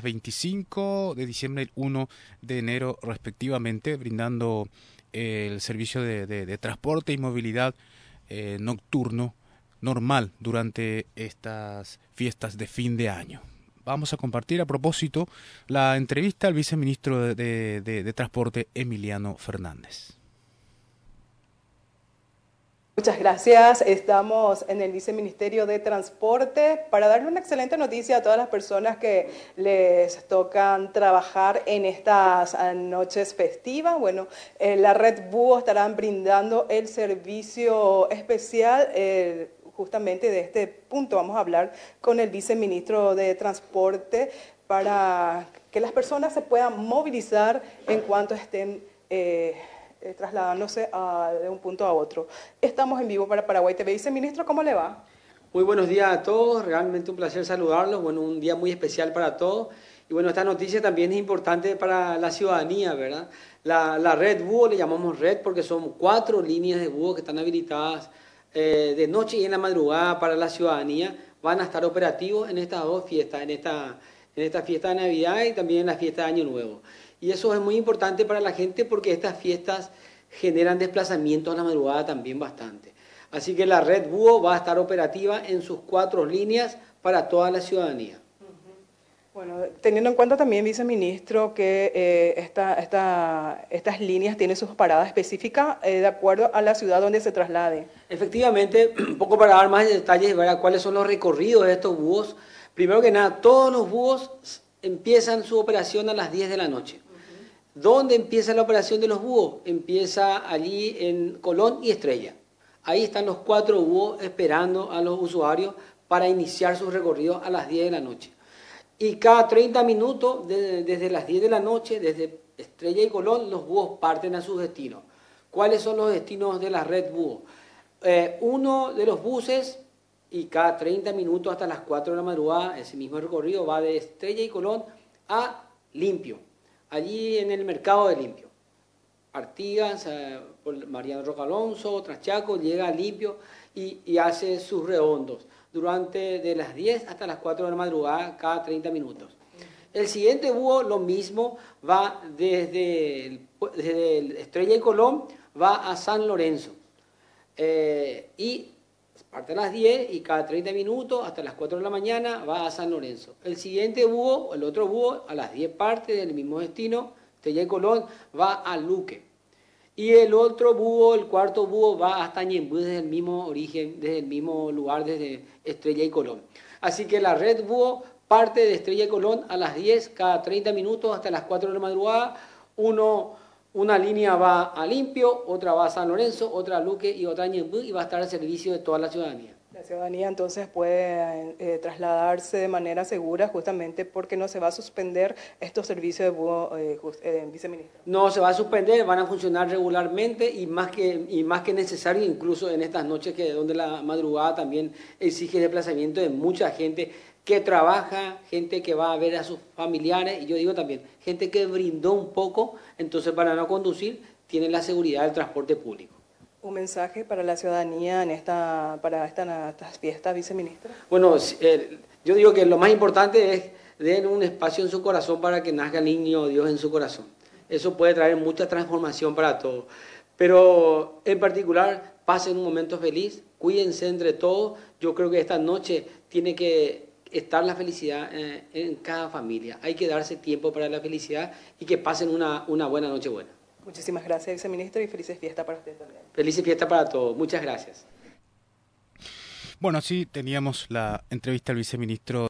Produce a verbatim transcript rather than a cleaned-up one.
veinticinco de diciembre y el uno de enero respectivamente, brindando eh, el servicio de, de, de transporte y movilidad eh, nocturno normal durante estas fiestas de fin de año. Vamos a compartir a propósito la entrevista al viceministro de, de, de, de Transporte, Emiliano Fernández. Muchas gracias. Estamos en el Viceministerio de Transporte para darle una excelente noticia a todas las personas que les tocan trabajar en estas noches festivas. Bueno, eh, la Red Búho estarán brindando el servicio especial. Eh, Justamente de este punto vamos a hablar con el viceministro de Transporte para que las personas se puedan movilizar en cuanto estén eh, eh, trasladándose a, de un punto a otro. Estamos en vivo para Paraguay T V. Viceministro, ¿cómo le va? Muy buenos días a todos, realmente un placer saludarlos, bueno, un día muy especial para todos. Y bueno, esta noticia también es importante para la ciudadanía, ¿verdad? La, la red búho, le llamamos red porque son cuatro líneas de búho que están habilitadas Eh, de noche y en la madrugada para la ciudadanía, van a estar operativos en estas dos fiestas, en esta, en esta fiesta de Navidad y también en la fiesta de Año Nuevo. Y eso es muy importante para la gente porque estas fiestas generan desplazamientos en la madrugada también bastante. Así que la red Búho va a estar operativa en sus cuatro líneas para toda la ciudadanía. Bueno, teniendo en cuenta también, viceministro, que eh, esta, esta, estas líneas tienen sus paradas específicas eh, de acuerdo a la ciudad donde se traslade. Efectivamente, un poco para dar más detalles, ¿verdad? Cuáles son los recorridos de estos búhos. Primero que nada, todos los búhos empiezan su operación a las diez de la noche. Uh-huh. ¿Dónde empieza la operación de los búhos? Empieza allí en Colón y Estrella. Ahí están los cuatro búhos esperando a los usuarios para iniciar sus recorridos a las diez de la noche. Y cada treinta minutos, desde, desde las diez de la noche, desde Estrella y Colón, los búhos parten a sus destinos. ¿Cuáles son los destinos de la red búho? Eh, uno de los buses, y cada treinta minutos hasta las cuatro de la madrugada, ese mismo recorrido va de Estrella y Colón a Limpio, allí en el mercado de Limpio. Artigas, eh, por Mariano Roca Alonso, Traschaco, llega a Limpio y, y hace sus redondos durante de las diez hasta las cuatro de la madrugada, cada treinta minutos. El siguiente búho, lo mismo, va desde, el, desde el Estrella y Colón, va a San Lorenzo. Eh, y parte a las diez y cada treinta minutos, hasta las cuatro de la mañana, va a San Lorenzo. El siguiente búho, el otro búho, a las diez parte del mismo destino, Estrella y Colón, va a Luque. Y el otro búho, el cuarto búho, va hasta Ñemby desde el mismo origen, desde el mismo lugar, desde Estrella y Colón. Así que la red búho parte de Estrella y Colón a las diez, cada treinta minutos, hasta las cuatro de la madrugada. Uno, una línea va a Limpio, otra va a San Lorenzo, otra a Luque y otra a Ñemby, y va a estar al servicio de toda la ciudadanía. La ciudadanía entonces puede eh, trasladarse de manera segura justamente porque no se va a suspender estos servicios de búho, eh, eh, viceministro. No se va a suspender, van a funcionar regularmente y más que, y más que necesario, incluso en estas noches que donde la madrugada también exige desplazamiento de mucha gente que trabaja, gente que va a ver a sus familiares, y yo digo también, gente que brindó un poco, entonces para no conducir, tienen la seguridad del transporte público. ¿Un mensaje para la ciudadanía en esta, para esta, estas fiestas, viceministro? Bueno, eh, yo digo que lo más importante es den un espacio en su corazón para que nazca el niño Dios en su corazón. Eso puede traer mucha transformación para todos. Pero en particular, pasen un momento feliz, cuídense entre todos. Yo creo que esta noche tiene que estar la felicidad eh, en cada familia. Hay que darse tiempo para la felicidad y que pasen una, una buena noche buena. Muchísimas gracias, viceministro, y felices fiestas para usted también. Felices fiestas para todos. Muchas gracias. Bueno, sí, teníamos la entrevista al viceministro